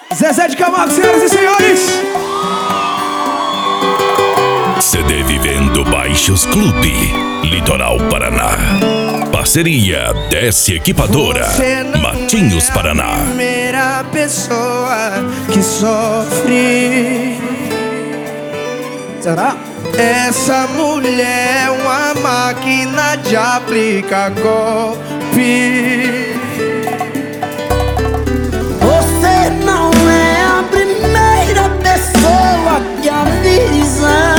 Zezé de Camargo, senhoras e senhores. CD Vivendo Baixos Clube, Litoral Paraná. Parceria Desce Equipadora, Matinhos, Paraná. A primeira pessoa que sofre. Será? Essa mulher é uma máquina de aplicar golpe. Você não é a primeira pessoa que avisa.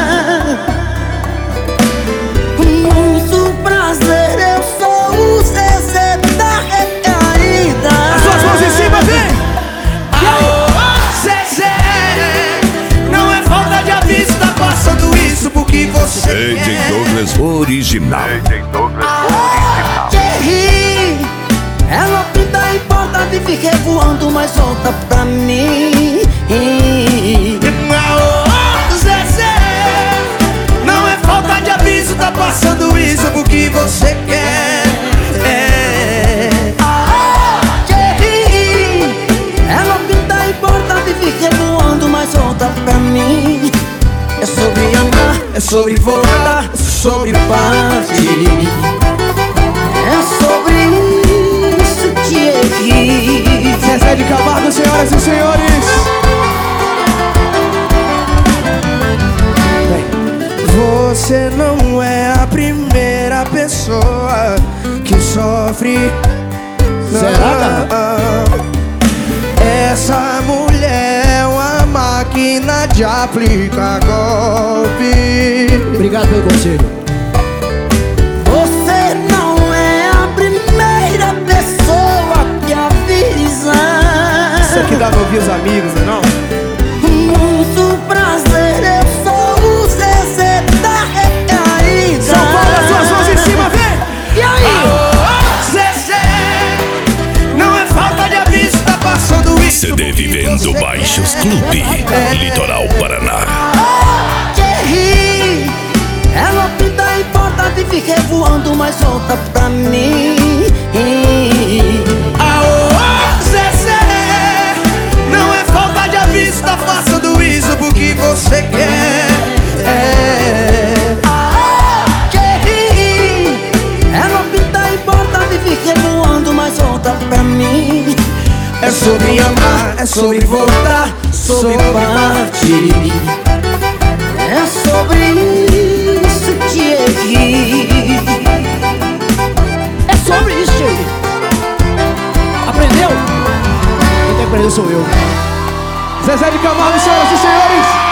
Com muito prazer, eu sou o Zezé da recaída. As suas mãos em cima, vem! Zezé, não é falta de aviso, tá passando isso porque você DJ quer. Douglas Original. Thierry, ela pinta e porta e fica voando, mas volta pra mim. Zezé, não é falta de aviso, tá passando isso porque você quer. Thierry, ela pinta e porta e fica voando, mas volta pra mim. É sobre amar, É sobre voltar, é sobre partir. É sobre isso, Thierry. Zezé de Camargo, senhoras e senhores. Bem, você não é a primeira pessoa que sofre. Será, Essa mulher é uma máquina de aplicar golpe. Obrigado pelo conselho. Você não é a primeira pessoa que avisa. Isso aqui dá pra ouvir os amigos, não é? Com muito prazer, eu sou o Zezé da recaída. São Paulo, as suas mãos em cima, vem! E aí? Zezé, não é falta de aviso, tá passando isso. CD Vivendo Baixos Clube, Litoral Paraná. Thierry, ela pinta e porta e fica voando, mas volta pra mim. Zezé, não é falta de aviso, tá passando isso porque você quer. Thierry, ela pinta e porta e fica voando, mas volta pra mim. É sobre amar, é sobre voltar, sobre partir. É sobre isso, Thierry. É sobre isso, Thierry. Aprendeu? Quem tem que aprender sou eu. Zezé de Camargo, senhoras e senhores.